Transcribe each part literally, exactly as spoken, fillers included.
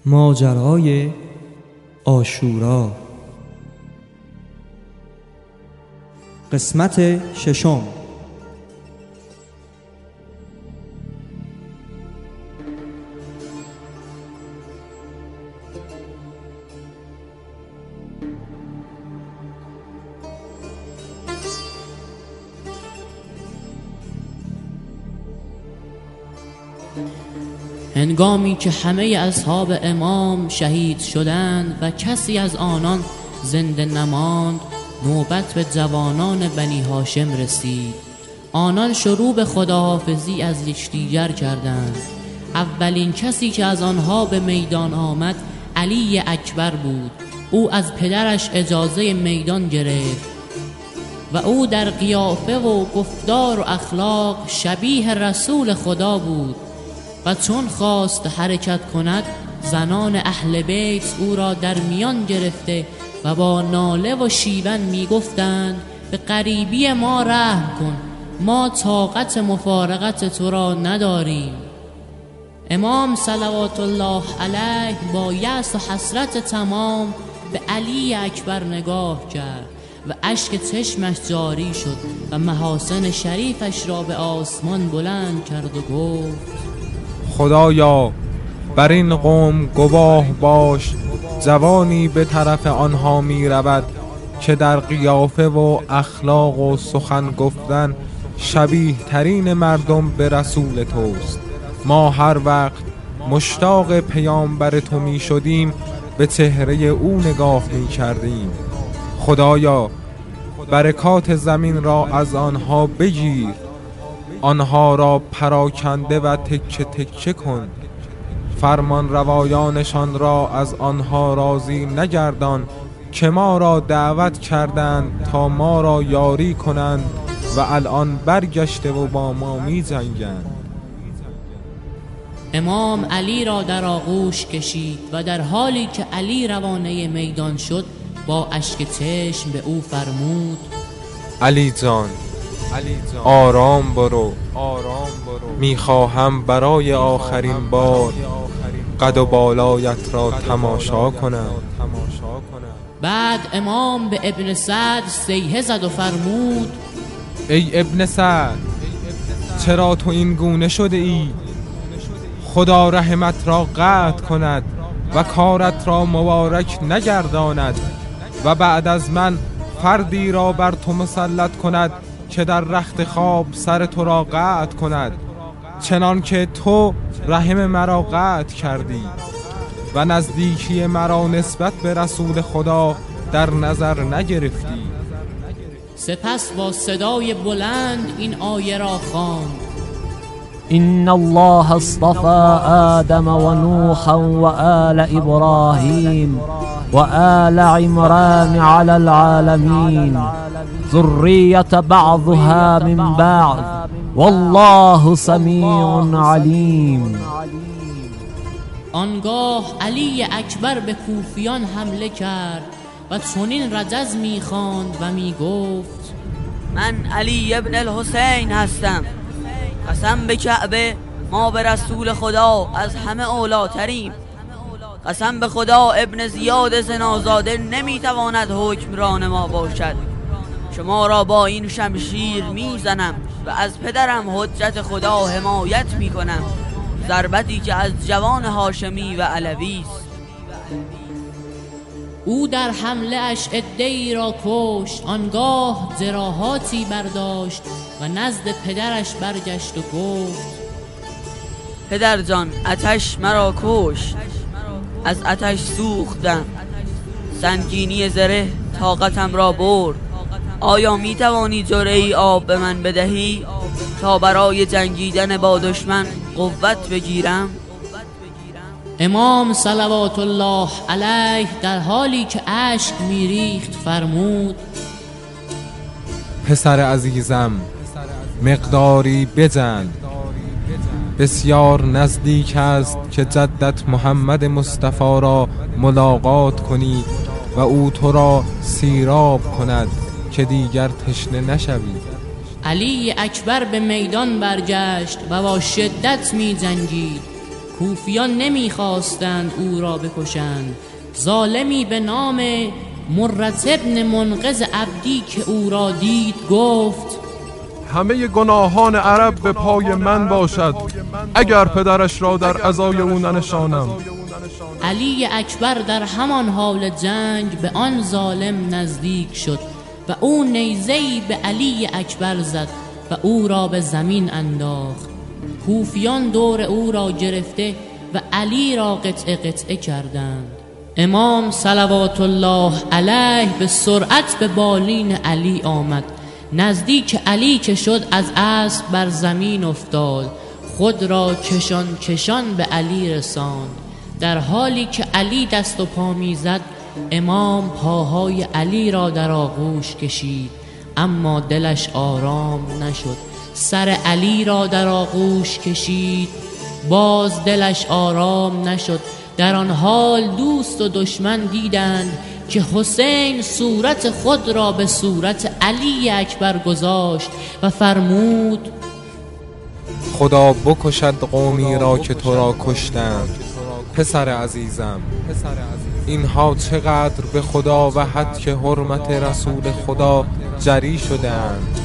ماجرای عاشورا. قسمت ششم. هنگامی که همه اصحاب امام شهید شدند و کسی از آنان زنده نماند، نوبت به جوانان بنی هاشم رسید. آنان شروع به خداحافظی از یکدیگر کردند. اولین کسی که از آنها به میدان آمد علی اکبر بود. او از پدرش اجازه میدان گرفت و او در قیافه و گفتار و اخلاق شبیه رسول خدا بود و چون خواست حرکت کند زنان اهل بیت او را در میان گرفته و با ناله و شیون می گفتند به غریبی ما رحم کن، ما طاقت مفارقت تو را نداریم. امام صلوات الله علیه با یأس و حسرت تمام به علی اکبر نگاه کرد و اشک چشمش جاری شد و محاسن شریفش را به آسمان بلند کرد و گفت: خدایا بر این قوم گواه باش، جوانی به طرف آنها می رود که در قیافه و اخلاق و سخن گفتن شبیه ترین مردم به رسول توست. ما هر وقت مشتاق پیامبر تو می شدیم به چهره او نگاه می کردیم. خدایا برکات زمین را از آنها بگیر، آنها را پراکنده و تکه تکه کن، فرمان روایانشان را از آنها راضی نگردان که ما را دعوت کردند تا ما را یاری کنند و الان برگشته و با ما می جنگند. امام علی را در آغوش کشید و در حالی که علی روانه میدان شد با اشک چشم به او فرمود: علی جان آرام برو، میخواهم برای آخرین بار قد و بالایت را تماشا کنم. بعد امام به ابن سعد صیحه زد و فرمود: ای ابن سعد، چرا تو این گونه شده ای؟ خدا رحمت را قطع کند و کارت را مبارک نگرداند و بعد از من فردی را بر تو مسلط کند که در رخت خواب سر تو را قطع کند، چنان که تو رحم مرا قطع کردی و نزدیکی مرا نسبت به رسول خدا در نظر نگرفتی. سپس با صدای بلند این آیه را خواند: إن الله اصطفى آدم ونوحا وآل إبراهيم وآل عمران على العالمين ذرية بعضها من بعض والله سمیع علیم. آنگاه علی اکبر به کوفیان حمله کرد و چنین رجز می‌خواند و می‌گفت: من علی ابن الحسین هستم. قسم به کعبه ما به رسول خدا از همه اولاتریم. قسم به خدا ابن زیاد زنازاده نمیتواند حکمران ما باشد. شما را با این شمشیر میزنم و از پدرم حجت خدا حمایت میکنم، ضربتی که از جوان هاشمی و علوی است. او در حمله اش عده‌ای را کشت. آنگاه جراحاتی برداشت و نزد پدرش برگشت و گفت: پدر جان، آتش مرا کشت، از آتش سوختم، سنگینی زره طاقتم را برد. آیا می توانی جرعه‌ای آب به من بدهی تا برای جنگیدن با دشمن قوت بگیرم؟ امام صلوات الله علیه در حالی که اشک میریخت فرمود: پسر عزیزم، مقداری بجنگ. بسیار نزدیک است که جدت محمد مصطفی را ملاقات کنی و او تو را سیراب کند که دیگر تشنه نشوی. علی اکبر به میدان برگشت و با شدت می جنگید. کوفیان نمیخواستند او را بکشند. ظالمی به نام مرة ابن منقذ عبدی که او را دید گفت همه گناهان عرب به پای من باشد اگر پدرش را در عزای او ننشانم. علی اکبر در همان حال جنگ به آن ظالم نزدیک شد و او نیزه‌ای به علی اکبر زد و او را به زمین انداخت. کوفیان دور او را گرفته و علی را قطعه قطعه کردند. امام صلوات الله علیه به سرعت به بالین علی آمد. نزدیک علی که شد از اسب بر زمین افتاد، خود را کشان کشان به علی رساند. در حالی که علی دست و پا میزد، امام پاهای علی را در آغوش کشید، اما دلش آرام نشد. سر علی را در آغوش کشید، باز دلش آرام نشد. در آن حال دوست و دشمن دیدند که حسین صورت خود را به صورت علی اکبر گذاشت و فرمود خدا بکشد قومی را که تو را کشتند. پسر عزیزم، اینها چقدر به خدا و حد که حرمت رسول خدا جری شدند.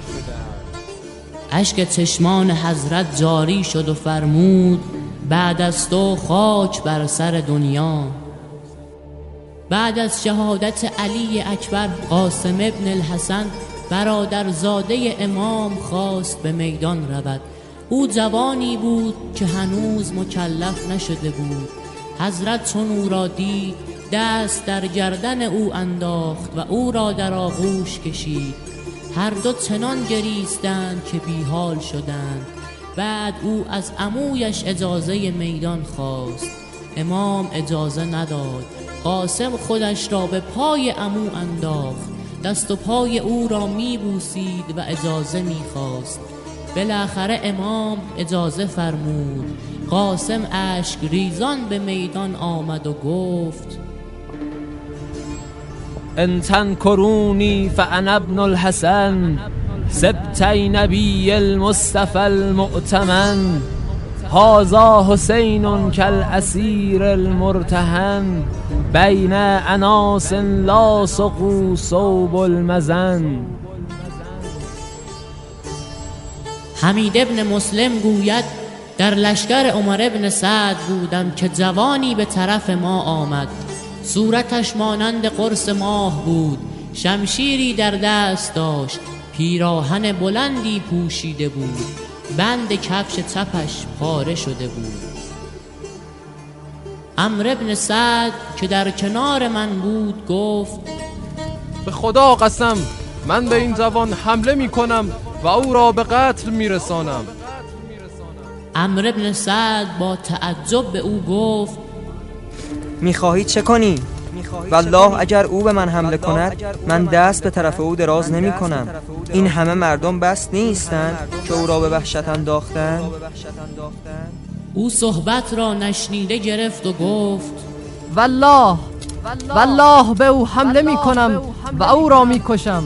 اشک چشمان حضرت جاری شد و فرمود بعد از تو خاک بر سر دنیا. بعد از شهادت علی اکبر، قاسم ابن الحسن برادرزاده امام خواست به میدان رود. او جوانی بود که هنوز مکلف نشده بود. حضرت چون او را دید، دست در گردن او انداخت و او را در آغوش کشید. هر دو چنان گریستند که بیحال شدند. بعد او از عمویش اجازه میدان خواست. امام اجازه نداد. قاسم خودش را به پای عمو انداخت، دست و پای او را میبوسید و اجازه میخواست. بالاخره امام اجازه فرمود. قاسم اشک ریزان به میدان آمد و گفت ان تنکرونی فانا ابن الحسن سبطی نبی المصطفى المؤتمن هذا حسین کالاسیر المرتهن بین اناس لا سقوا صوب المزن. حمید ابن مسلم گوید در لشکر عمر ابن سعد بودم که جوانی به طرف ما آمد. صورتش مانند قرص ماه بود، شمشیری در دست داشت، پیراهن بلندی پوشیده بود، بند کفش چپش پاره شده بود. عمرو ابن سعد که در کنار من بود گفت به خدا قسم من به این جوان حمله می کنم و او را به قتل می رسانم. عمرو ابن سعد با تعجب به او گفت میخواهی چه کنی؟ والله اگر او به من حمله کند من دست به طرف او دراز نمی کنم. این همه مردم بس نیستند که او را به وحشت انداختند. او صحبت را نشنیده گرفت و گفت والله والله به او حمله می کنم و او را می کشم.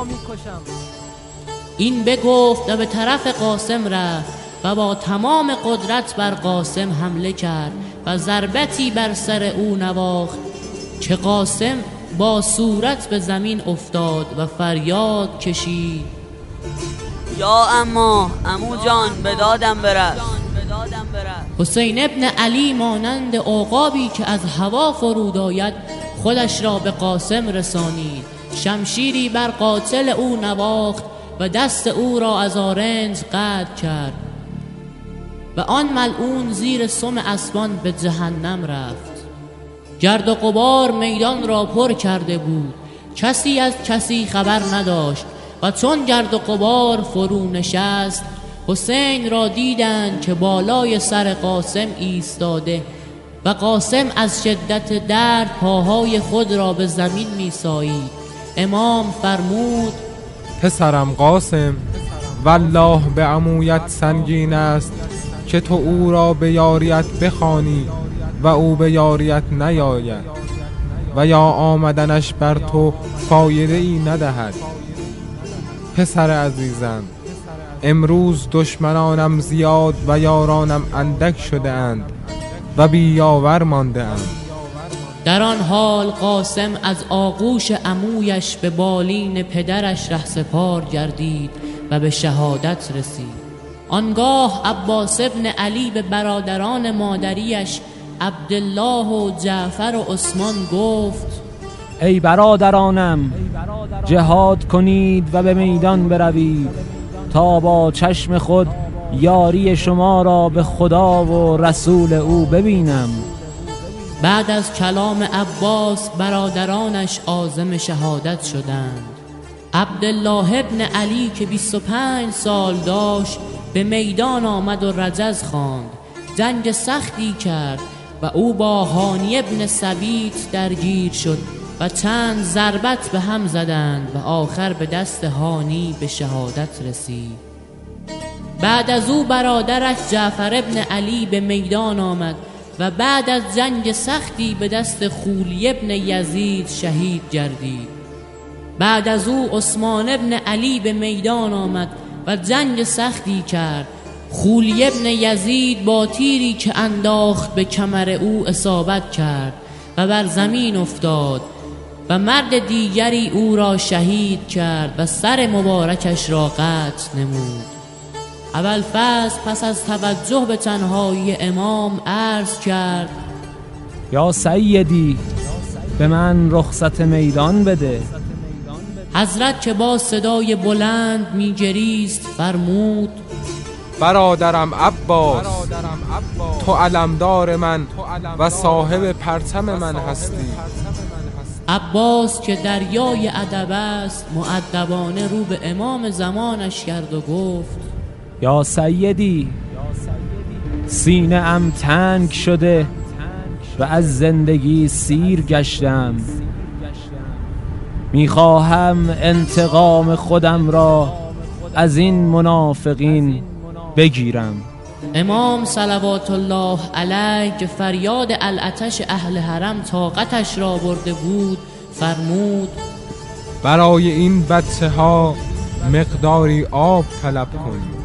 این بگفت و به طرف قاسم رفت و با تمام قدرت بر قاسم حمله کرد و ضربتی بر سر او نواخت که قاسم با صورت به زمین افتاد و فریاد کشید یا اما عمو جان به دادم برس. حسین ابن علی مانند عقابی که از هوا فرود آید خودش را به قاسم رسانید. شمشیری بر قاتل او نواخت و دست او را از آرنج قطع کرد و آن ملعون زیر سم اسبان به جهنم رفت. گرد و غبار میدان را پر کرده بود، کسی از کسی خبر نداشت و چون گرد و غبار فرو نشست، حسین را دیدند که بالای سر قاسم ایستاده و قاسم از شدت درد پاهای خود را به زمین می‌سایید. امام فرمود پسرم قاسم، والله به عمویت سنگین است که تو او را به یاریت بخوانی و او به یاریت نیاید و یا آمدنش بر تو فایده ای ندهد. پسر عزیزم، امروز دشمنانم زیاد و یارانم اندک شده اند و بیاور مانده ام. در آن حال قاسم از آغوش عمویش به بالین پدرش رهسپار گردید و به شهادت رسید. آنگاه عباس ابن علی به برادران مادریش عبدالله و جعفر و عثمان گفت: ای برادرانم، جهاد کنید و به میدان بروید تا با چشم خود یاری شما را به خدا و رسول او ببینم. بعد از کلام عباس برادرانش عازم شهادت شدند. عبدالله ابن علی که بیست و پنج سال داشت به میدان آمد و رجز خواند. جنگ سختی کرد و او با هانی ابن ثبیت درگیر شد و چند ضربت به هم زدند و آخر به دست هانی به شهادت رسید. بعد از او برادرش جعفر ابن علی به میدان آمد و بعد از جنگ سختی به دست خولی ابن یزید شهید گردید. بعد از او عثمان ابن علی به میدان آمد و جنگ سختی کرد. خولی ابن یزید با تیری که انداخت به کمر او اصابت کرد و بر زمین افتاد و مرد دیگری او را شهید کرد و سر مبارکش را قطع نمود. ابوالفضل پس از توجه به تنهایی امام عرض کرد: یا سیدی، به من رخصت میدان بده. حضرت که با صدای بلند می گریست فرمود: برادرم عباس، تو علمدار من و صاحب پرچم من هستی. عباس که دریای ادب است مؤدبانه رو به امام زمانش کرد و گفت: یا سیدی، سینه ام تنگ شده و از زندگی سیر گشتم. میخواهم انتقام خودم را از این منافقین بگیرم. امام صلوات الله علیه که فریاد العطش اهل حرم طاقتش را برده بود فرمود: برای این بچه ها مقداری آب طلب کن.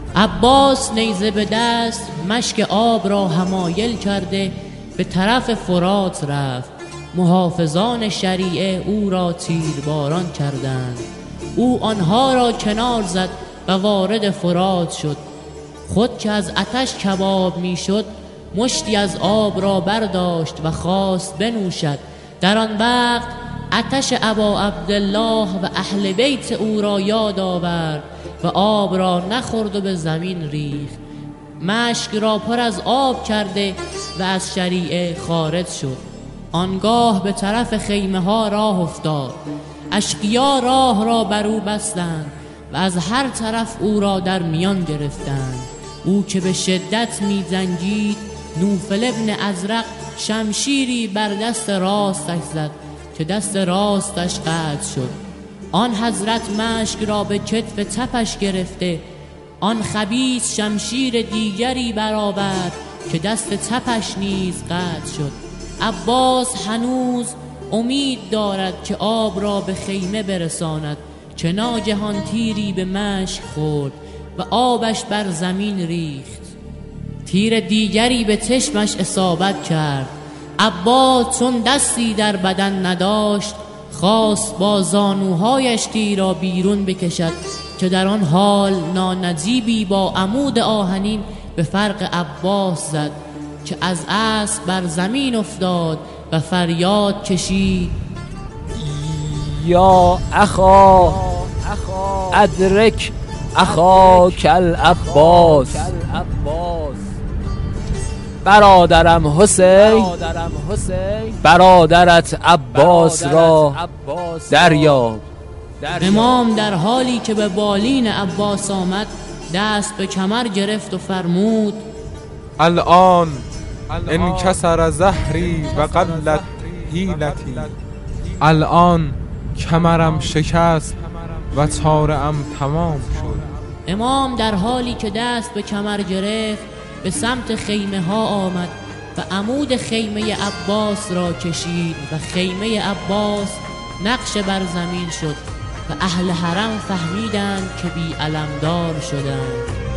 عباس نیزه به دست مشک آب را حمایل کرده به طرف فرات رفت. محافظان شریعه او را تیرباران کردند. او آنها را کنار زد و وارد فرات شد. خود که از آتش کباب می شد مشتی از آب را برداشت و خواست بنوشد. در آن وقت آتش ابا عبدالله و اهل بیت او را یاد آورد و آب را نخورد و به زمین ریخت. مشک را پر از آب کرده و از شریعه خارج شد. آنگاه به طرف خیمه ها راه افتاد. اشقیا راه را بر او بستند و از هر طرف او را در میان گرفتند. او که به شدت می جنگید، نوفل ابن ازرق شمشیری بر دست راستش زد که دست راستش قطع شد. آن حضرت مشک را به کتف چپش گرفته آن خبیث شمشیر دیگری برآورد که دست چپش نیز قطع شد. عباس هنوز امید دارد که آب را به خیمه برساند که ناگهان تیری به مشک خورد و آبش بر زمین ریخت. تیر دیگری به چشمش اصابت کرد. عباس چون دستی در بدن نداشت خواست با زانوهایش تیر را بیرون بکشد که در آن حال نانجیبی با عمود آهنین به فرق عباس زد که از اسب بر زمین افتاد و فریاد کشید: یا اخا ادرک اخاک العباس. برادرم حسین، برادرت عباس را دریاب. امام در حالی که به بالین عباس آمد دست به کمر گرفت و فرمود: الان انکسر زهری و قلت حیلتی. الان کمرم شکست و چاره ام تمام شد. امام در حالی که دست به کمر گرفت به سمت خیمه ها آمد و عمود خیمه عباس را کشید و خیمه عباس نقش بر زمین شد و اهل حرم فهمیدند که بی علمدار شدند.